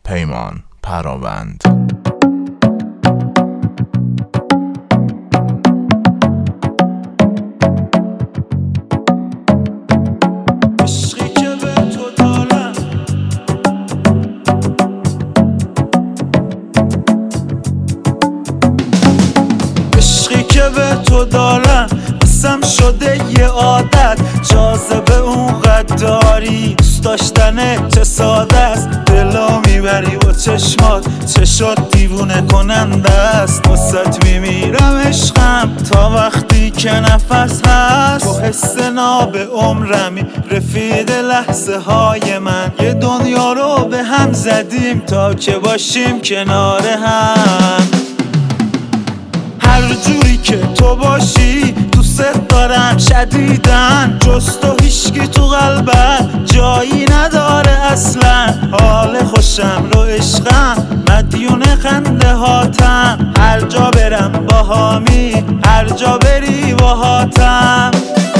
پیمان پراوند. به تو دارم قسم شده یه عادت، جاذبه اون قداری دوست داشتنه چه ساده است. دلو میبری با چشمات، چشات دیوونه کننده است. واسط میمیرم عشقم تا وقتی که نفس هست. تو حس ناب عمرمی رفیق لحظه های من، یه دنیا رو به هم زدیم تا که باشیم کنار هم. هر جوری که تو باشی دوست دارم شدیدن، جز تو هیچکی تو قلبم جایی نداره اصلا. حال خوشم رو عشقم مدیون خنده هاتم، هر جا برم با هامی هر جا بری با هاتم.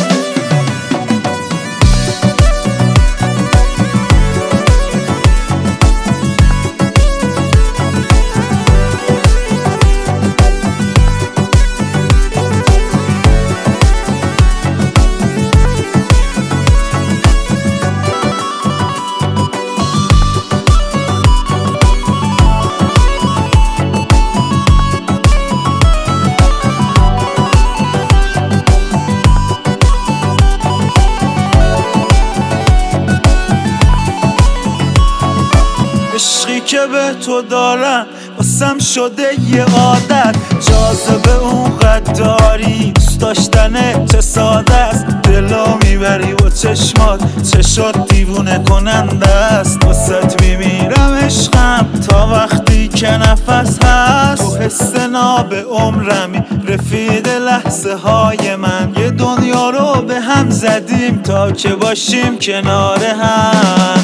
عشقی که به تو دارم واسم شده یه عادت، جاذبه اون قداری دوست داشتنه چه ساده است. دلو میبری با چشمات، چشات دیوونه کننده است. واسط میمیرم عشقم تا وقتی که نفس هست. تو حس ناب عمرمی رفیق لحظه های من، یه دنیا رو به هم زدیم تا که باشیم کنار هم.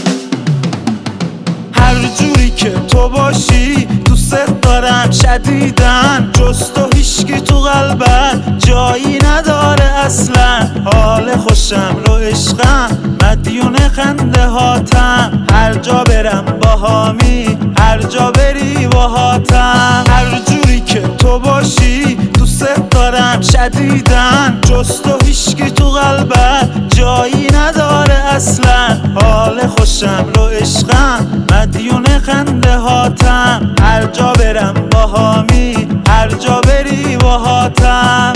هر جوری که تو باشی دوست دارم شدیدن، جز تو هیچکی تو قلبم جایی نداره اصلا. حال خوشم رو عشقم مدیون خنده هاتم، هر جا برم با هامی هر جا بری با هاتم. هر جوری که تو باشی دوست دارم شدیدن، جز تو هیچکی تو قلبم جایی نداره اصلا. حال خوشم رو عشقم مدیون خنده هاتم، هر جا برم با هامی هر جا بری با هاتم.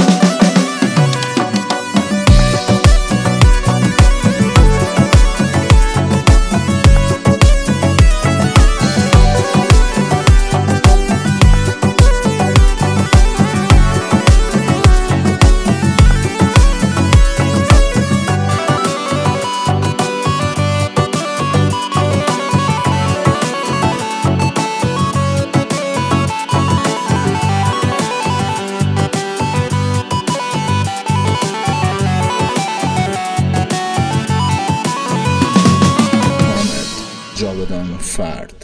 جاودان فرد.